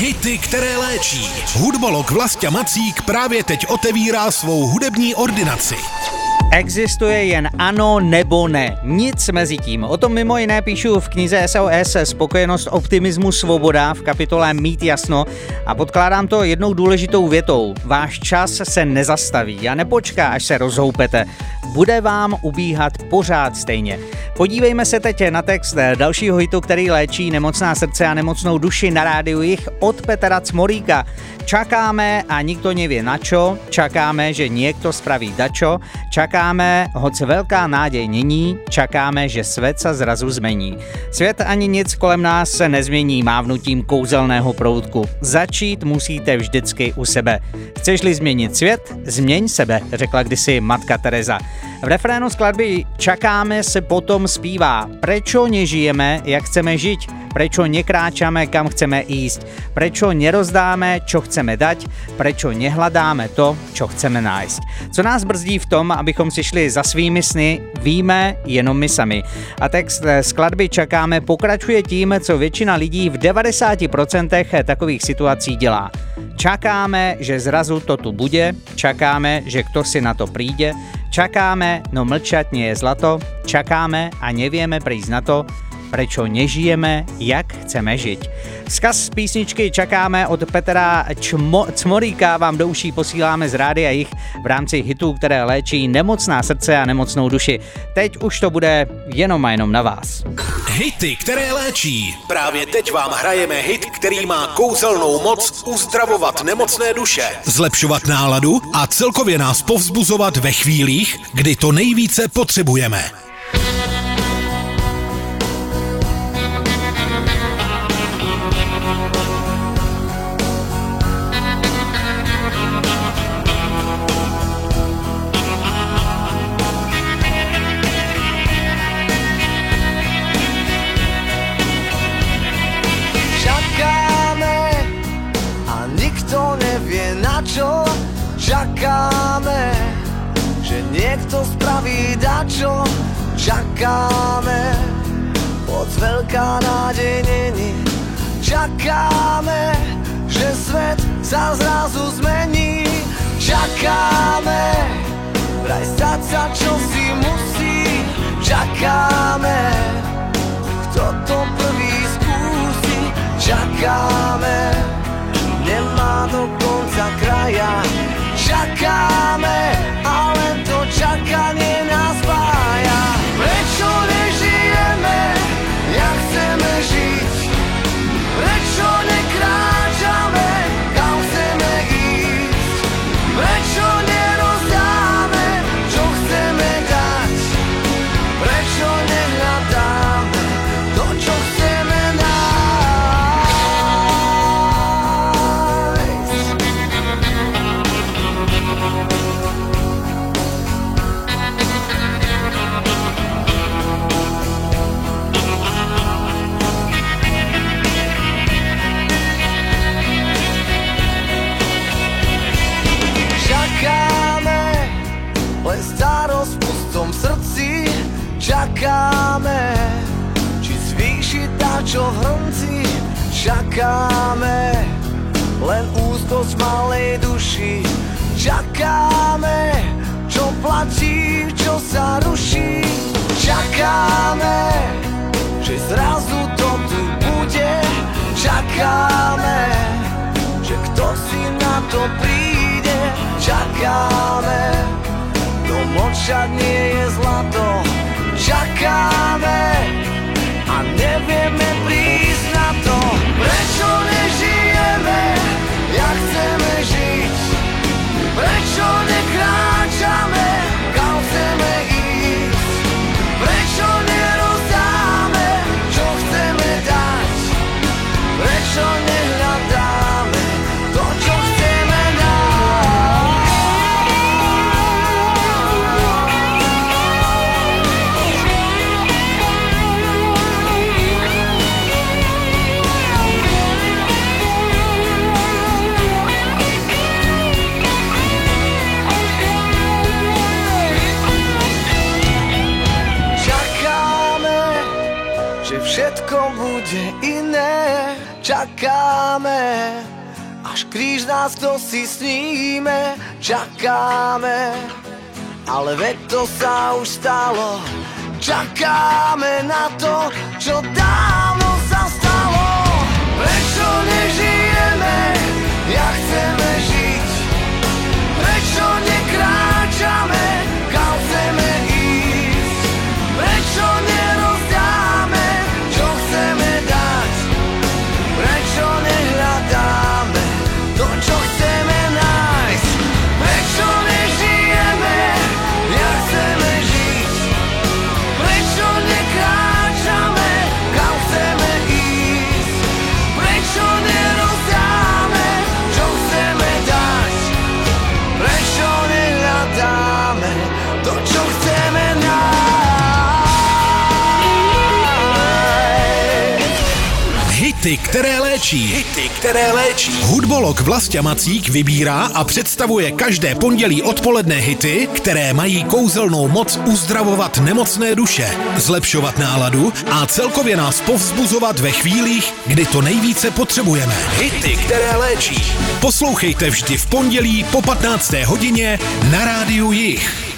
Hity, které léčí. Hudbolog Vlastia Macík právě teď otevírá svou hudební ordinaci. Existuje jen ano nebo ne, nic mezi tím. O tom mimo jiné píšu v knize SOS Spokojenost, optimismus, svoboda v kapitole Mít jasno a podkládám to jednou důležitou větou. Váš čas se nezastaví a nepočká, až se rozhoupete. Bude vám ubíhat pořád stejně. Podívejme se teď na text dalšího hitu, který léčí nemocná srdce a nemocnou duši na rádiu Jich od Petra Cmoríka. Čakáme a nikto nevie na čo, čakáme, že niekto spraví dačo, čakáme, hoď veľká nádej není, čakáme, že svet sa zrazu zmení. Svět ani nic kolem nás se nezmění mávnutím kouzelného proutku. Začít musíte vždycky u sebe. Chceš-li změnit svět, změň sebe, řekla kdysi matka Teresa. V refrénu skladby Čakáme se potom zpívá: Prečo nežijeme, jak chceme žiť? Prečo nekráčame, kam chceme ísť? Prečo nerozdáme, čo chceme dať? Prečo nehľadáme to, čo chceme nájsť? Co nás brzdí v tom, abychom si šli za svými sny, víme jenom my sami. A text skladby Čakáme pokračuje tím, co většina lidí v 90% takových situací dělá. Čakáme, že zrazu to tu bude, čakáme, že kto si na to príde, čakáme, no mlčať nie je zlato, čakáme a nevieme prísť na to, prečo nežijeme, jak chceme žiť. Vzkaz z písničky Čakáme od Petra Cmoríka vám do uší posíláme z rádia Jich v rámci hitů, které léčí nemocná srdce a nemocnou duši. Teď už to bude jenom a jenom na vás. Hity, které léčí. Právě teď vám hrajeme hit, který má kouzelnou moc uzdravovat nemocné duše, zlepšovat náladu a celkově nás povzbuzovat ve chvílích, kdy to nejvíce potřebujeme. Čakáme, že niekto spraví dačo. Čakáme, hoď veľká nádej není. Čakáme, že svet sa zrazu zmení. Čakáme, vraj stať sa čo si musí. Čakáme, kto to prvý skúsi. Čakáme, nemá do konca kraja. Čakáme, ale to čakanie nás spája. Prečo nežijeme, jak chceme žiť? Prečo nekráčame, kam chceme ísť? Prečo nerozdáme, čo chceme dať? Prečo nehľadáme to, čo chceme nájsť? Čakáme, či zvýši čo v hrnci. Čakáme, len úzkosť v malej duši. Čakáme, čo platí, čo sa ruší. Čakáme, že zrazu to tu bude. Čakáme, že kto si na to príde. Čakáme, to mlčať nie je zlato. Čakáme a nevieme prísť na to. Prečo nežijeme, jak chceme žiť? Prečo nekráčame, kam chceme ísť? Prečo nerozdáme, čo chceme dať? Prečo nehľadáme to, čo chceme nájsť? čakáme, až kríž nás kto si sníme, čakáme, ale veď to sa už stalo, čakáme na to, čo dávno sa stalo. Prečo nežijeme, jak chceme žiť, prečo nekráčame, kam chceme ísť, prečo nerozdáme, čo chceme dať, prečo nehľadáme to, čo chceme nájsť, prečo nežijeme, jak chceme žiť, prečo nekráčame, kam chceme ísť, prečo nerozdáme, čo chceme dať, prečo nehľadáme to, čo chceme nájsť. Hity, které léčí. Hity, které léčí. Hudbolog Vlastia Macík vybírá a představuje každé pondělí odpoledne hity, které mají kouzelnou moc uzdravovat nemocné duše, zlepšovat náladu a celkově nás povzbuzovat ve chvílích, kdy to nejvíce potřebujeme. Hity, které léčí. Poslouchejte vždy v pondělí po 15. hodině na Rádiu Jih.